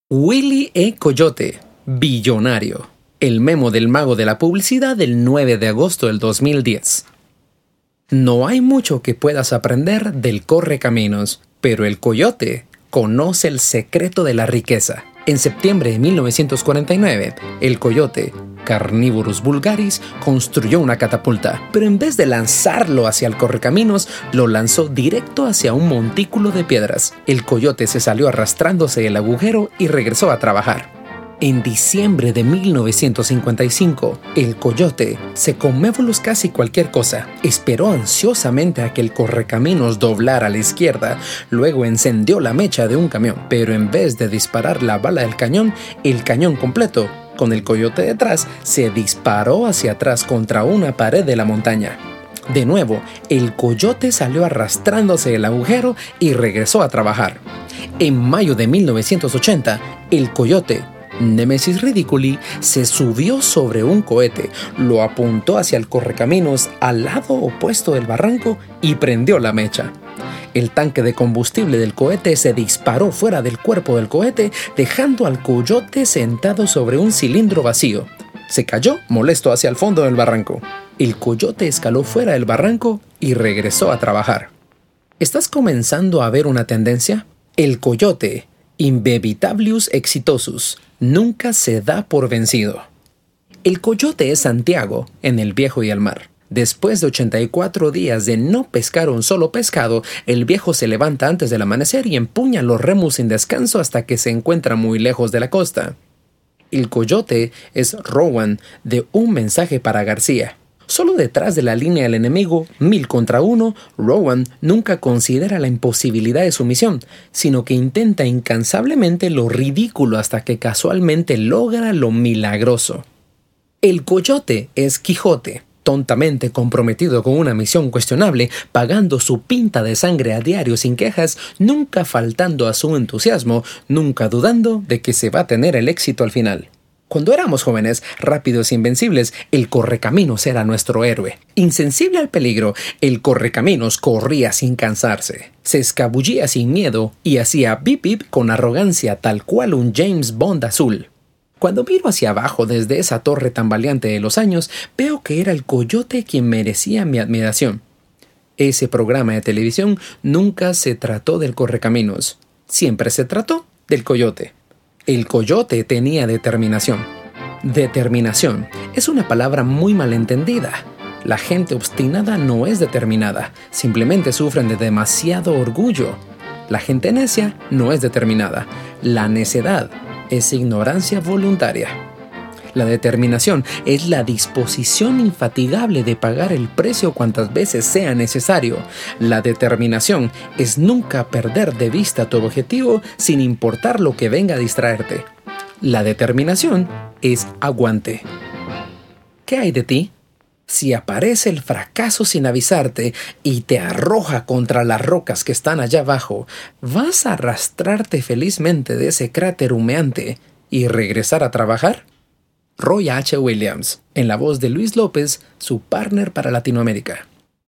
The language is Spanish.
Willy E. Coyote, billonario. El memo del mago de la publicidad del 9 de agosto del 2010. No hay mucho que puedas aprender del correcaminos, pero el coyote conoce el secreto de la riqueza. En septiembre de 1949, el coyote, Carnivorus vulgaris, construyó una catapulta, pero en vez de lanzarlo hacia el correcaminos, lo lanzó directo hacia un montículo de piedras. El coyote se salió arrastrándose del agujero y regresó a trabajar. En diciembre de 1955, el coyote se comió casi cualquier cosa. Esperó ansiosamente a que el correcaminos doblara a la izquierda, luego encendió la mecha de un camión, pero en vez de disparar la bala del cañón, el cañón completo, con el coyote detrás, se disparó hacia atrás contra una pared de la montaña. De nuevo, el coyote salió arrastrándose del agujero y regresó a trabajar. En mayo de 1980, el coyote, Nemesis Ridiculi, se subió sobre un cohete, lo apuntó hacia el correcaminos al lado opuesto del barranco y prendió la mecha. El tanque de combustible del cohete se disparó fuera del cuerpo del cohete, dejando al coyote sentado sobre un cilindro vacío. Se cayó molesto hacia el fondo del barranco. El coyote escaló fuera del barranco y regresó a trabajar. ¿Estás comenzando a ver una tendencia? El coyote, Imbevitablius exitosus, nunca se da por vencido. El coyote es Santiago en El Viejo y el Mar. Después de 84 días de no pescar un solo pescado, el viejo se levanta antes del amanecer y empuña los remos sin descanso hasta que se encuentra muy lejos de la costa. El coyote es Rowan de Un mensaje para García. Solo detrás de la línea del enemigo, 1000 contra 1, Rowan nunca considera la imposibilidad de su misión, sino que intenta incansablemente lo ridículo hasta que casualmente logra lo milagroso. El coyote es Quijote, tontamente comprometido con una misión cuestionable, pagando su pinta de sangre a diario sin quejas, nunca faltando a su entusiasmo, nunca dudando de que se va a tener el éxito al final. Cuando éramos jóvenes, rápidos e invencibles, el correcaminos era nuestro héroe. Insensible al peligro, el correcaminos corría sin cansarse. Se escabullía sin miedo y hacía bip bip con arrogancia tal cual un James Bond azul. Cuando miro hacia abajo desde esa torre tambaleante de los años, veo que era el coyote quien merecía mi admiración. Ese programa de televisión nunca se trató del correcaminos. Siempre se trató del coyote. El coyote tenía determinación. Determinación es una palabra muy malentendida. La gente obstinada no es determinada, simplemente sufren de demasiado orgullo. La gente necia no es determinada. La necedad es ignorancia voluntaria. La determinación es la disposición infatigable de pagar el precio cuantas veces sea necesario. La determinación es nunca perder de vista tu objetivo sin importar lo que venga a distraerte. La determinación es aguante. ¿Qué hay de ti? Si aparece el fracaso sin avisarte y te arroja contra las rocas que están allá abajo, ¿vas a arrastrarte felizmente de ese cráter humeante y regresar a trabajar? Roy H. Williams, en la voz de Luis López, su partner para Latinoamérica.